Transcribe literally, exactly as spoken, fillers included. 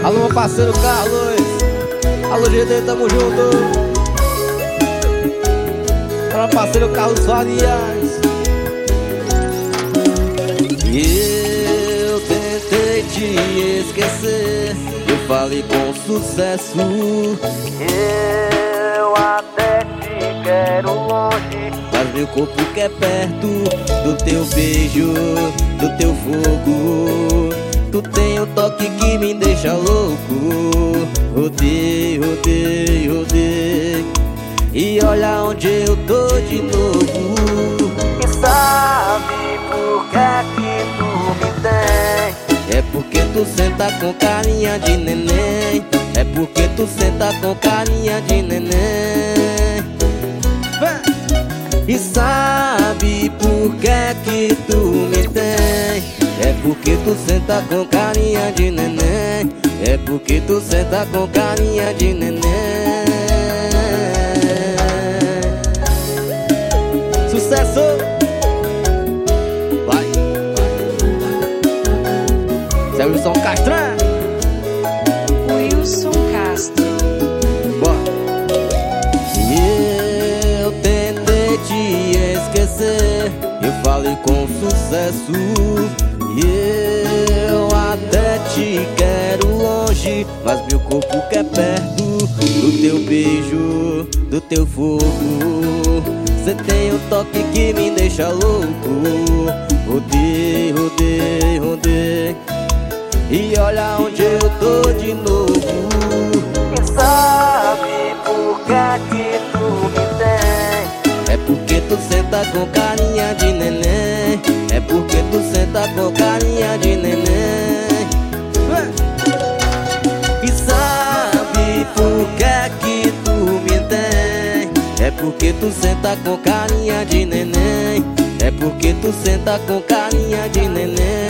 Alô, meu parceiro Carlos. Alô, G D, tamo junto. Alô, parceiro Carlos Farias. Eu tentei te esquecer, eu falei com sucesso. Eu até te quero longe, mas meu corpo quer perto do teu beijo, do teu fogo. Tu tem um toque que me deixa louco. Rodei, rodei, rodei, e olha onde eu tô de novo. E sabe por que é que tu me tem? É porque tu senta com carinha de neném. É porque tu senta com carinha de neném. E sabe por que é que tu me tem? É porque tu senta com carinha de neném. É porque tu senta com carinha de neném. Sucesso! Vai! Zé Wilson Castro. Wilson Castro. Bora! E eu tentei te esquecer, eu falei com sucesso. E eu até te quero longe, mas meu corpo quer perto do teu beijo, do teu fogo. Cê tem um toque que me deixa louco. Rodei, rodei, rodei, e olha onde eu tô de novo. E sabe por que que tu me tem? É porque tu senta com carinha de neném. É porque tu senta com carinha de neném. E sabe por que que tu me tem? É porque tu senta com carinha de neném. É porque tu senta com carinha de neném.